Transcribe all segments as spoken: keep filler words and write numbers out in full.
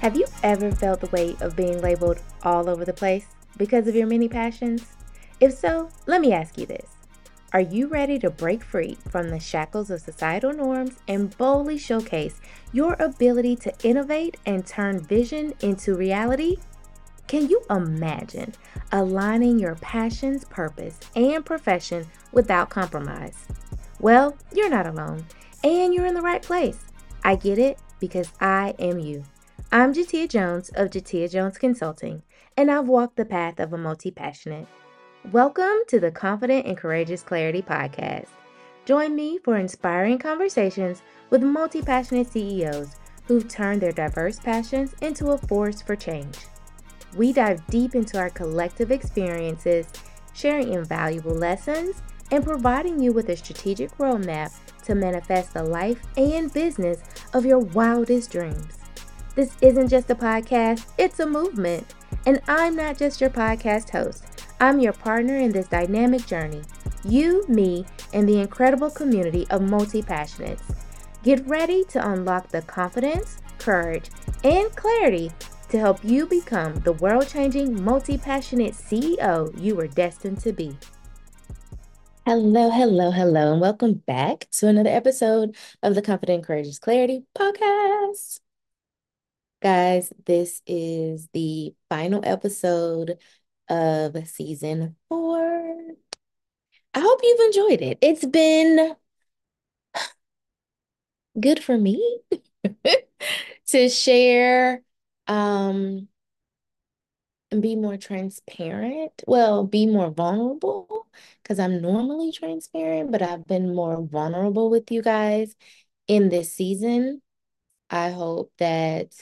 Have you ever felt the weight of being labeled all over the place because of your many passions? If so, let me ask you this. Are you ready to break free from the shackles of societal norms and boldly showcase your ability to innovate and turn vision into reality? Can you imagine aligning your passions, purpose, and profession without compromise? Well, you're not alone, and you're in the right place. I get it because I am you. I'm Jatia Jones of Jatia Jones Consulting, and I've walked the path of a multi-passionate. Welcome to the Confident and Courageous Clarity Podcast. Join me for inspiring conversations with multi-passionate C E Os who've turned their diverse passions into a force for change. We dive deep into our collective experiences, sharing invaluable lessons, and providing you with a strategic roadmap to manifest the life and business of your wildest dreams. This isn't just a podcast, it's a movement. And I'm not just your podcast host, I'm your partner in this dynamic journey. You, me, and the incredible community of multi-passionates. Get ready to unlock the confidence, courage, and clarity to help you become the world-changing, multi-passionate C E O you were destined to be. Hello, hello, hello, and welcome back to another episode of the Confident Courageous Clarity Podcast. Guys, this is the final episode of season four. I hope you've enjoyed it. It's been good for me to share um and be more transparent. Well, be more vulnerable because I'm normally transparent, but I've been more vulnerable with you guys in this season. I hope that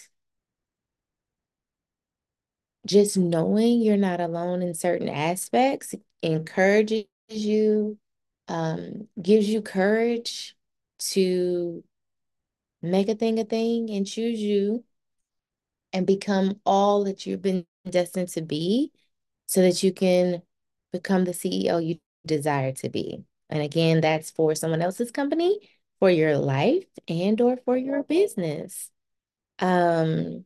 just knowing you're not alone in certain aspects encourages you, um, gives you courage to make a thing a thing and choose you and become all that you've been destined to be so that you can become the C E O you desire to be. And again, that's for someone else's company, for your life, and or for your business. Um,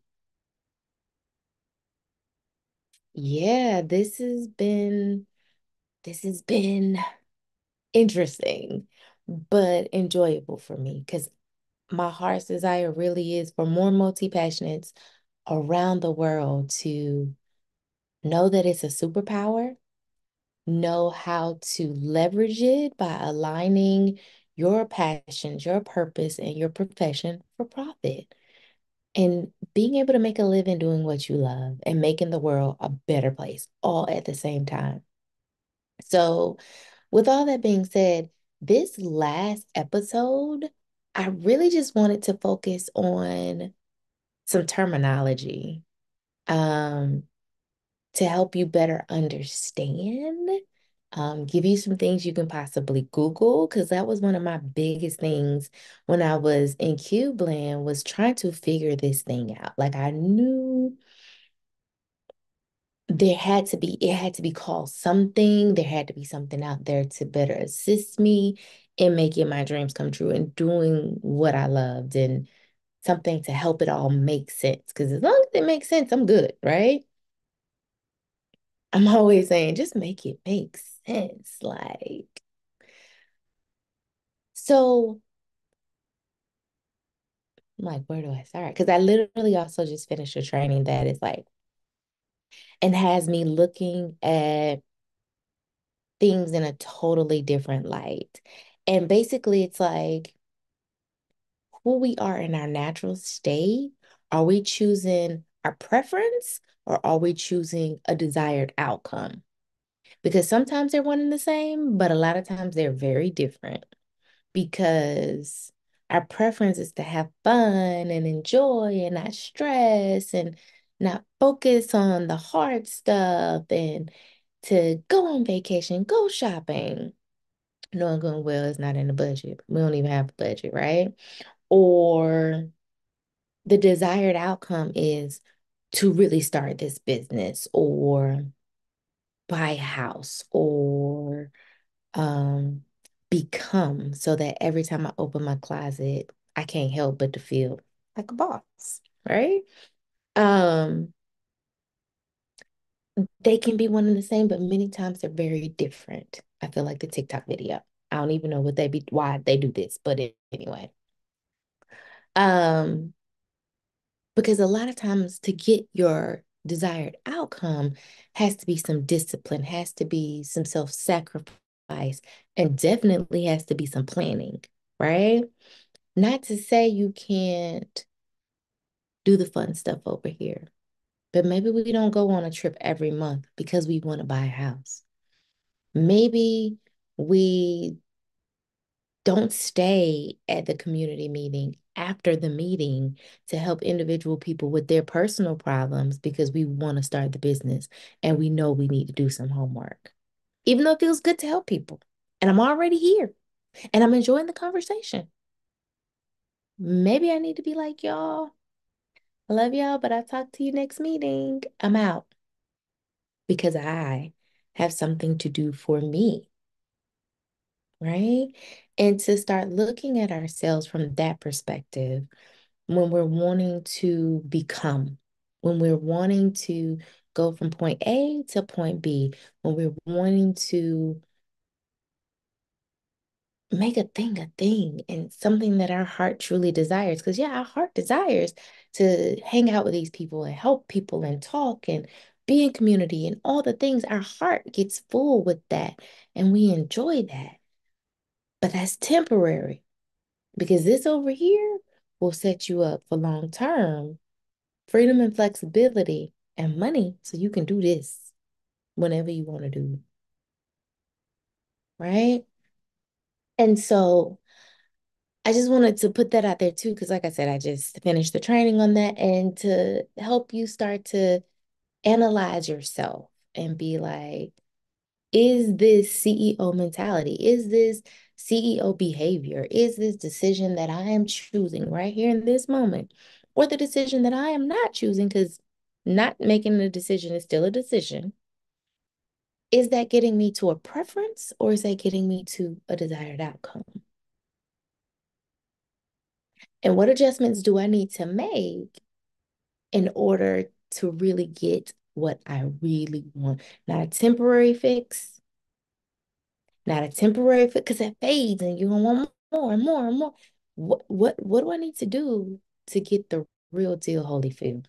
yeah, this has been this has been interesting, but enjoyable for me because my heart's desire really is for more multi-passionates around the world to know that it's a superpower, know how to leverage it by aligning your passions, your purpose, and your profession for profit. And being able to make a living doing what you love and making the world a better place all at the same time. So, with all that being said, this last episode, I really just wanted to focus on some terminology um, to help you better understand, um, give you some things you can possibly Google, because that was one of my biggest things when I was in CubeLand was trying to figure this thing out. Like I knew there had to be, it had to be called something. There had to be something out there to better assist me in making my dreams come true and doing what I loved and something to help it all make sense. Because as long as it makes sense, I'm good, right? I'm always saying, just make it make sense. Like, so, like, where do I start? Because I literally also just finished a training that is like, and has me looking at things in a totally different light. And basically, it's like who we are in our natural state. Are we choosing our preference or are we choosing a desired outcome? Because sometimes they're one and the same, but a lot of times they're very different because our preference is to have fun and enjoy and not stress and not focus on the hard stuff and to go on vacation, go shopping. Knowing going well is not in the budget. We don't even have a budget, right? Or the desired outcome is to really start this business or buy a house or um become so that every time I open my closet, I can't help but to feel like a boss, right? Um, they can be one and the same, but many times they're very different. I feel like the TikTok video. I don't even know what they be why they do this, but it, anyway. Um, because a lot of times to get your desired outcome has to be some discipline, has to be some self-sacrifice, and definitely has to be some planning, right? Not to say you can't do the fun stuff over here, but maybe we don't go on a trip every month because we want to buy a house. Maybe we don't stay at the community meeting after the meeting to help individual people with their personal problems because we want to start the business and we know we need to do some homework, even though it feels good to help people. And I'm already here and I'm enjoying the conversation. Maybe I need to be like, y'all, I love y'all, but I'll talk to you next meeting. I'm out because I have something to do for me, right? And to start looking at ourselves from that perspective when we're wanting to become, when we're wanting to go from point A to point B, when we're wanting to make a thing a thing and something that our heart truly desires. Because, yeah, our heart desires to hang out with these people and help people and talk and be in community and all the things. Our heart gets full with that and we enjoy that. But that's temporary because this over here will set you up for long term freedom and flexibility and money so you can do this whenever you want to do it, right? And so I just wanted to put that out there too, because like I said, I just finished the training on that and to help you start to analyze yourself and be like, is this C E O mentality? Is this C E O behavior? Is this decision that I am choosing right here in this moment? Or the decision that I am not choosing, because not making a decision is still a decision. Is that getting me to a preference or is that getting me to a desired outcome? And what adjustments do I need to make in order to really get what I really want? Not a temporary fix, not a temporary fix, because it fades and you're gonna want more and more and more. What what what do I need to do to get the real deal Holyfield?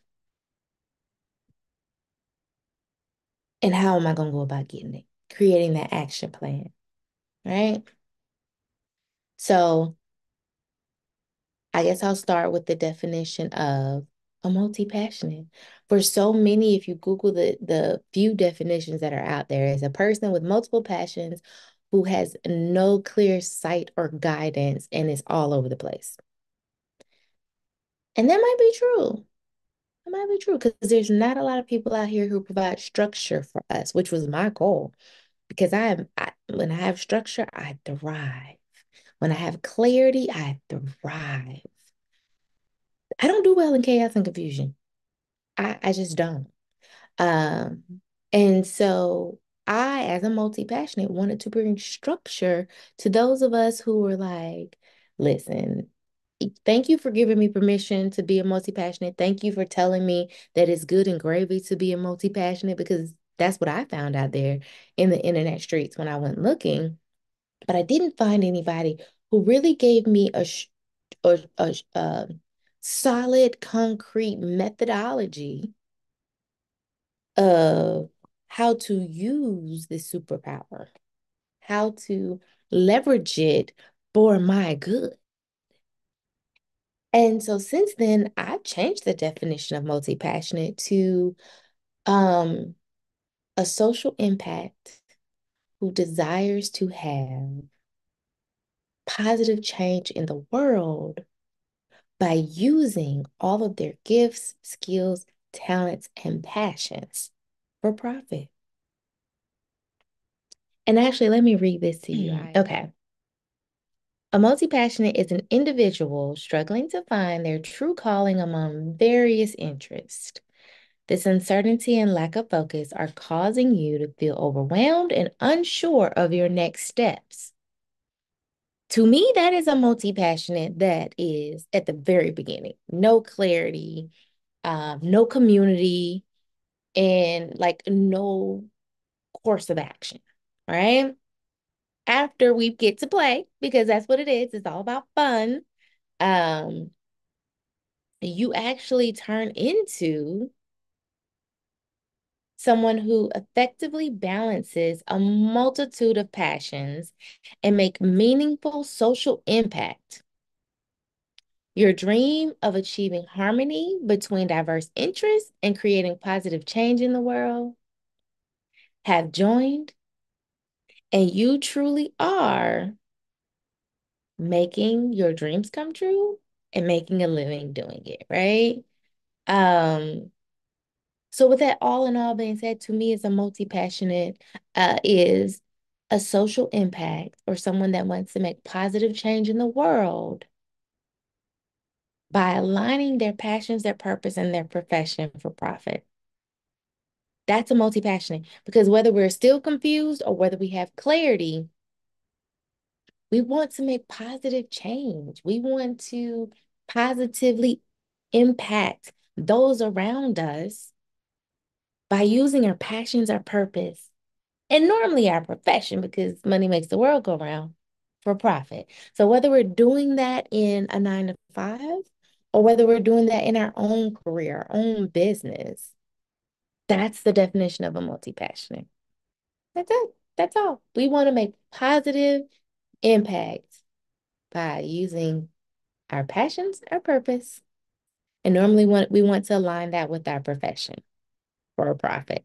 And how am I gonna go about getting it? Creating that action plan, right? So I guess I'll start with the definition of a multi-passionate. For so many, if you Google the, the few definitions that are out there, is a person with multiple passions who has no clear sight or guidance and is all over the place. And that might be true. That might be true because there's not a lot of people out here who provide structure for us, which was my goal. Because I am, I, when I have structure, I thrive. When I have clarity, I thrive. I don't do well in chaos and confusion. I, I just don't. Um, and so I, as a multi-passionate, wanted to bring structure to those of us who were like, listen, thank you for giving me permission to be a multi-passionate. Thank you for telling me that it's good and gravy to be a multi-passionate because that's what I found out there in the internet streets when I went looking. But I didn't find anybody who really gave me a, a, a, a solid, concrete methodology of how to use this superpower, how to leverage it for my good. And so since then, I've changed the definition of multi-passionate to um, a social impact who desires to have positive change in the world by using all of their gifts, skills, talents, and passions for profit. And actually, let me read this to you. Right. Okay. A multi-passionate is an individual struggling to find their true calling among various interests. This uncertainty and lack of focus are causing you to feel overwhelmed and unsure of your next steps. To me, that is a multi-passionate that is at the very beginning. No clarity, um, no community, and like no course of action, right? After we get to play, because that's what it is, it's all about fun. Um, you actually turn into someone who effectively balances a multitude of passions and make meaningful social impact. Your dream of achieving harmony between diverse interests and creating positive change in the world have joined, and you truly are making your dreams come true and making a living doing it, right? Um, so with that all in all being said, to me, as a multi-passionate uh, is a social impact or someone that wants to make positive change in the world by aligning their passions, their purpose, and their profession for profit. That's a multi-passionate, because whether we're still confused or whether we have clarity, we want to make positive change. We want to positively impact those around us by using our passions, our purpose, and normally our profession, because money makes the world go round, for profit. So whether we're doing that in a nine to five or whether we're doing that in our own career, our own business, that's the definition of a multi-passionate. That's it. That's all. We want to make positive impact by using our passions, our purpose, and normally want, we want to align that with our profession for a profit.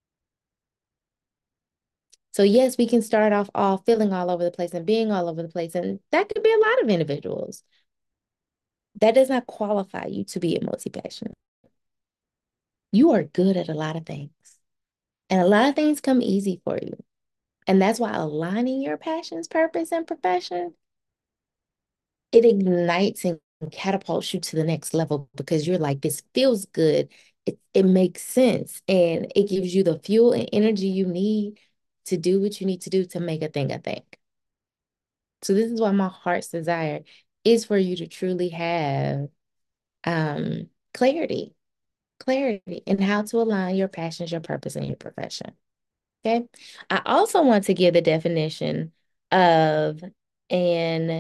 So yes, we can start off all feeling all over the place and being all over the place. And that could be a lot of individuals. That does not qualify you to be a multi-passionate. You are good at a lot of things. And a lot of things come easy for you. And that's why aligning your passions, purpose, and profession, it ignites and catapults you to the next level, because you're like, this feels good. It, it makes sense. And it gives you the fuel and energy you need to do what you need to do to make a thing a thing. So this is why my heart's desire is for you to truly have um, clarity, clarity in how to align your passions, your purpose, and your profession. Okay. I also want to give the definition of an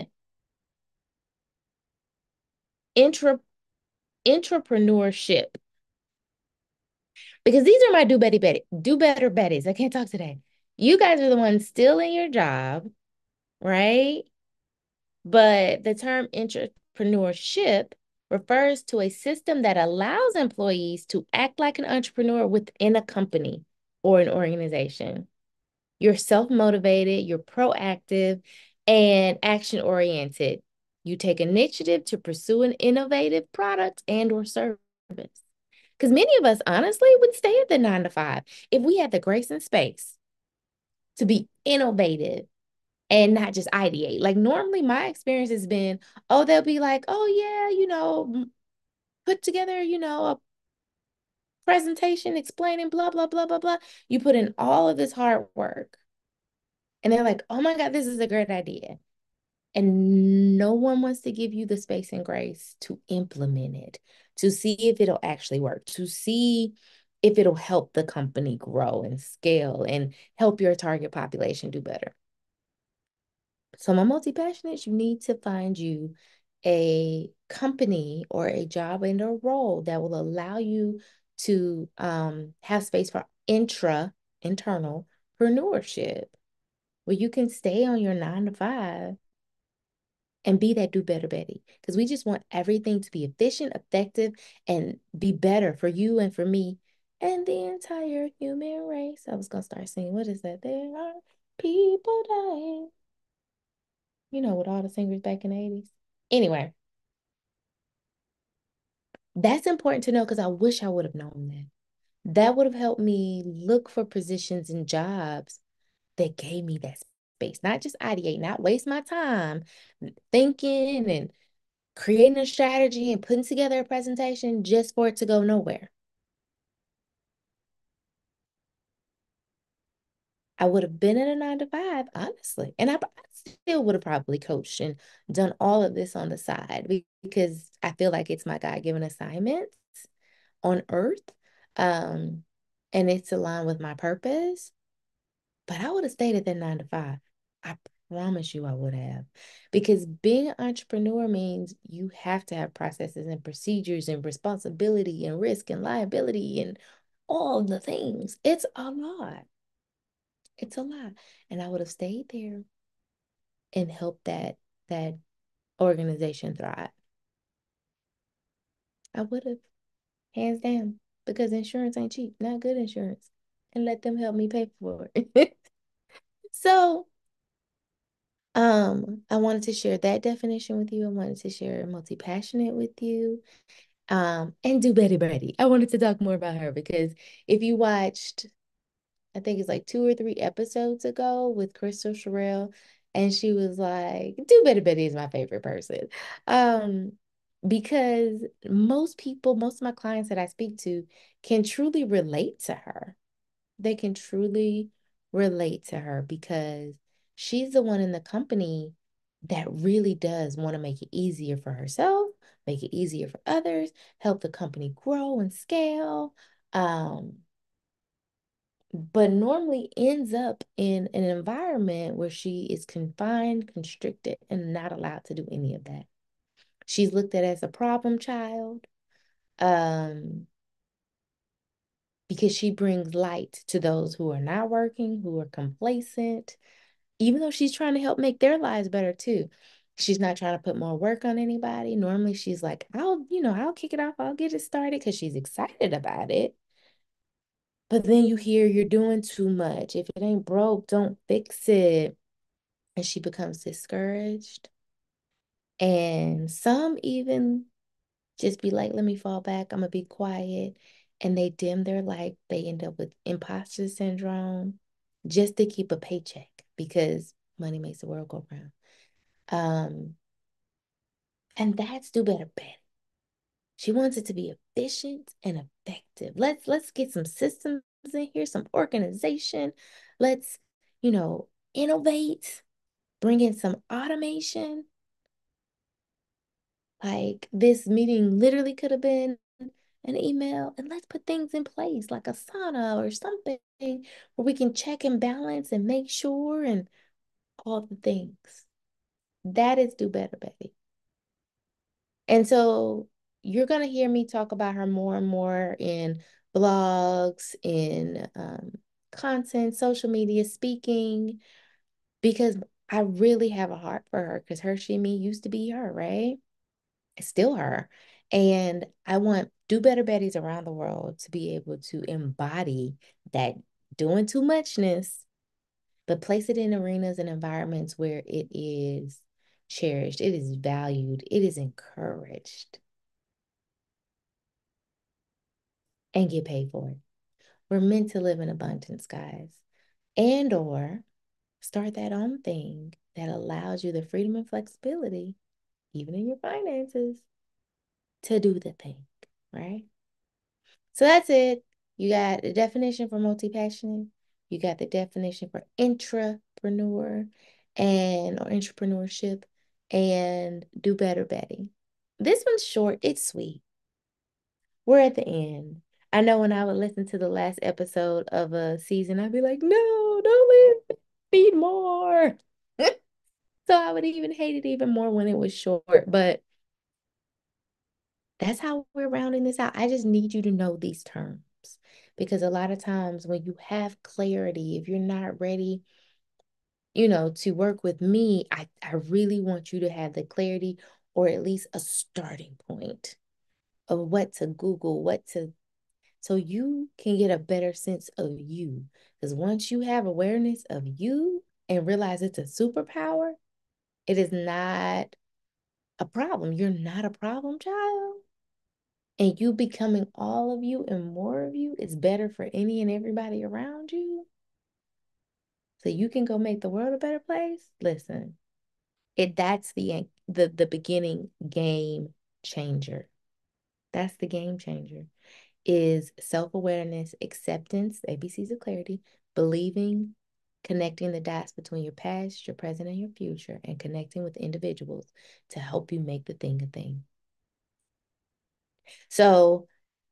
intra entrepreneurship, because these are my do better Betty, do better Betties. I can't talk today. You guys are the ones still in your job, right? But the term entrepreneurship refers to a system that allows employees to act like an entrepreneur within a company or an organization. You're self-motivated, you're proactive, and action-oriented. You take initiative to pursue an innovative product and or service. Because many of us, honestly, would stay at the nine to five if we had the grace and space to be innovative and not just ideate. Like normally my experience has been, oh, they'll be like, oh yeah, you know, put together, you know, a presentation explaining blah, blah, blah, blah, blah. You put in all of this hard work. And they're like, oh my God, this is a great idea. And no one wants to give you the space and grace to implement it, to see if it'll actually work, to see if it'll help the company grow and scale and help your target population do better. So my multi-passionates, you need to find you a company or a job and a role that will allow you to um, have space for intra, internal entrepreneurship, where you can stay on your nine to five and be that do better Betty. Because we just want everything to be efficient, effective, and be better for you and for me and the entire human race. I was going to start singing, what is that? There are people dying. You know, with all the singers back in the eighties. Anyway, that's important to know, because I wish I would have known that. That would have helped me look for positions and jobs that gave me that space, not just ideate, not waste my time thinking and creating a strategy and putting together a presentation just for it to go nowhere. I would have been in a nine to five, honestly. And I, I still would have probably coached and done all of this on the side, because I feel like it's my God-given assignment. on earth. Um, and it's aligned with my purpose, but I would have stayed at that nine to five. I promise you I would have. Because being an entrepreneur means you have to have processes and procedures and responsibility and risk and liability and all the things. It's a lot. It's a lot. And I would have stayed there and helped that that organization thrive. I would have, hands down, because insurance ain't cheap, not good insurance. And let them help me pay for it. So Um, I wanted to share that definition with you. I wanted to share multi-passionate with you. Um, and do Betty Betty. I wanted to talk more about her because if you watched, I think it's like two or three episodes ago with Crystal Sherrill, and she was like, Do Betty Betty is my favorite person. Um, because most people, most of my clients that I speak to can truly relate to her. They can truly relate to her because she's the one in the company that really does want to make it easier for herself, make it easier for others, help the company grow and scale. Um, but normally ends up in an environment where she is confined, constricted, and not allowed to do any of that. She's looked at as a problem child. Um, because she brings light to those who are not working, who are complacent, even though she's trying to help make their lives better too. She's not trying to put more work on anybody. Normally she's like, I'll, you know, I'll kick it off, I'll get it started because she's excited about it. But then you hear you're doing too much. If it ain't broke, don't fix it. And she becomes discouraged. And some even just be like, let me fall back. I'm gonna be quiet. And they dim their light. They end up with imposter syndrome just to keep a paycheck because money makes the world go round. Um, and that's do better, Betty. She wants it to be efficient and effective. Let's let's get some systems in here, some organization. Let's, you know, innovate, bring in some automation. Like this meeting literally could have been an email, and let's put things in place like Asana or something where we can check and balance and make sure and all the things. That is do better, Betty. And so you're going to hear me talk about her more and more in blogs, in um, content, social media, speaking, because I really have a heart for her because her, she, me used to be her, right? It's still her. And I want do better Betties around the world to be able to embody that doing too muchness, but place it in arenas and environments where it is cherished, it is valued, it is encouraged, and get paid for it. We're meant to live in abundance, guys. And or start that own thing that allows you the freedom and flexibility, even in your finances, to do the thing, right? So that's it. You got the definition for multi-passionate. You got the definition for intrapreneur and or entrepreneurship and do better Betty. This one's short, it's sweet. We're at the end. I know when I would listen to the last episode of a season, I'd be like, no, don't leave, feed more. So I would even hate it even more when it was short. But that's how we're rounding this out. I just need you to know these terms because a lot of times when you have clarity, if you're not ready, you know, to work with me, I, I really want you to have the clarity or at least a starting point of what to Google, what to, so you can get a better sense of you. Because once you have awareness of you and realize it's a superpower, it is not a problem. You're not a problem child. And you becoming all of you and more of you is better for any and everybody around you. So you can go make the world a better place. Listen, it that's the the the beginning game changer. That's the game changer. Is self-awareness, acceptance, A B Cs of clarity, believing, connecting the dots between your past, your present, and your future, and connecting with individuals to help you make the thing a thing. So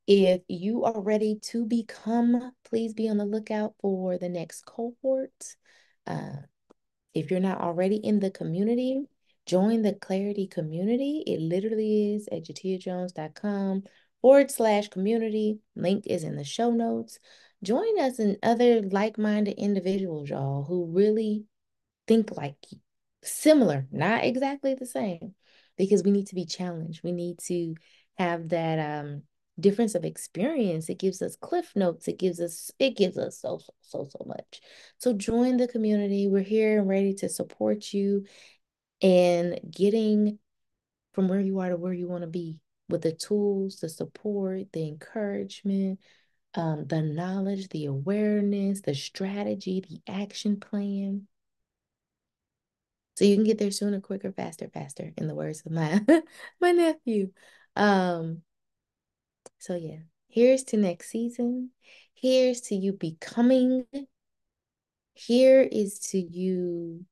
If you are ready to become, please be on the lookout for the next cohort. Uh, if you're not already in the community, join the Clarity community. It literally is at jatiajones.com forward slash community. Link is in the show notes. Join us and other like-minded individuals, y'all, who really think like similar, not exactly the same, because we need to be challenged. We need to have that um difference of experience. It gives us cliff notes. It gives us it gives us so so so so much. So join the community. We're here and ready to support you in getting from where you are to where you want to be with the tools, the support, the encouragement, um, the knowledge, the awareness, the strategy, the action plan. So you can get there sooner, quicker, faster, faster, in the words of my my nephew. Um, so yeah, here's to next season. Here's to you becoming. Here is to you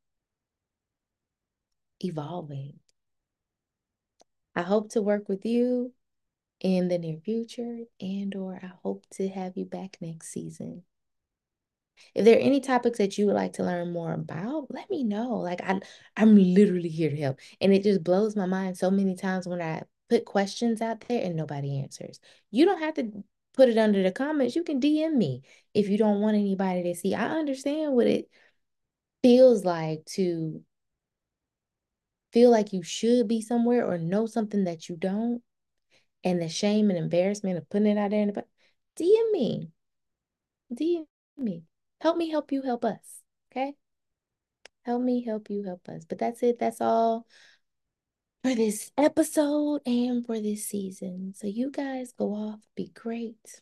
evolving. I hope to work with you in the near future, and or I hope to have you back next season. If there are any topics that you would like to learn more about, let me know. Like I, I'm literally here to help. And it just blows my mind so many times when I put questions out there and nobody answers. You don't have to put it under the comments. You can D M me if you don't want anybody to see. I understand what it feels like to feel like you should be somewhere or know something that you don't, and the shame and embarrassment of putting it out there in the D M me. D M me. Help me help you help us. Okay? Help me help you help us. But that's it. That's all for this episode and for this season. So you guys go off, be great.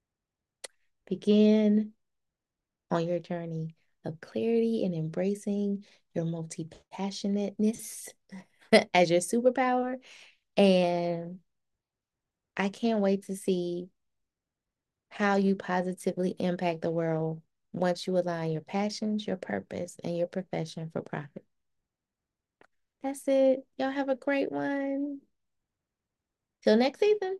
Begin on your journey of clarity and embracing your multi-passionateness as your superpower. And I can't wait to see how you positively impact the world once you align your passions, your purpose, and your profession for profit. That's it. Y'all have a great one. Till next season.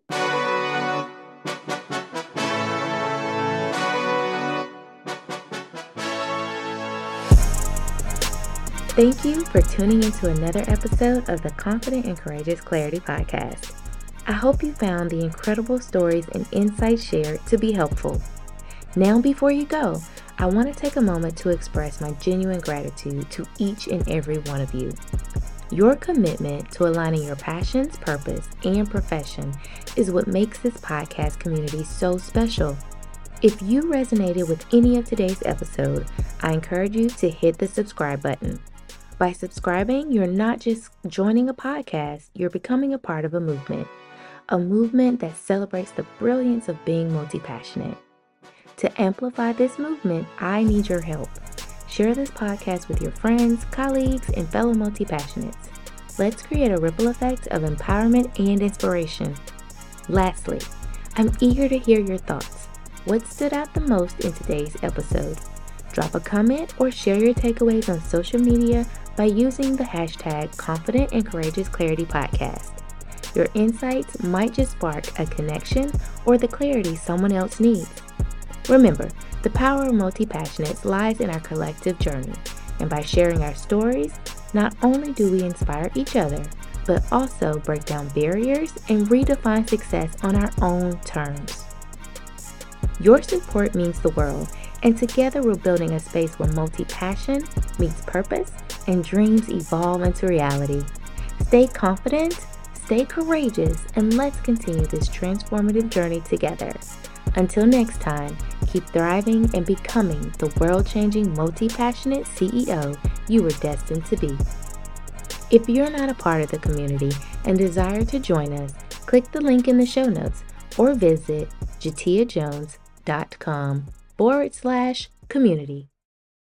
Thank you for tuning into another episode of the Confident and Courageous Clarity Podcast. I hope you found the incredible stories and insights shared to be helpful. Now, before you go, I want to take a moment to express my genuine gratitude to each and every one of you. Your commitment to aligning your passions, purpose, and profession is what makes this podcast community so special. If you resonated with any of today's episode, I encourage you to hit the subscribe button. By subscribing, you're not just joining a podcast, you're becoming a part of a movement. A movement that celebrates the brilliance of being multi-passionate. To amplify this movement, I need your help. Share this podcast with your friends, colleagues, and fellow multi-passionates. Let's create a ripple effect of empowerment and inspiration. Lastly, I'm eager to hear your thoughts. What stood out the most in today's episode? Drop a comment or share your takeaways on social media by using the hashtag Confident and Courageous Clarity Podcast. Your insights might just spark a connection or the clarity someone else needs. Remember, the power of multi-passionates lies in our collective journey, and by sharing our stories, not only do we inspire each other, but also break down barriers and redefine success on our own terms. Your support means the world, and together we're building a space where multi-passion meets purpose and dreams evolve into reality. Stay confident, stay courageous, and let's continue this transformative journey together. Until next time, keep thriving and becoming the world-changing multi-passionate C E O you were destined to be. If you're not a part of the community and desire to join us, click the link in the show notes or visit jatiajones.com forward slash community.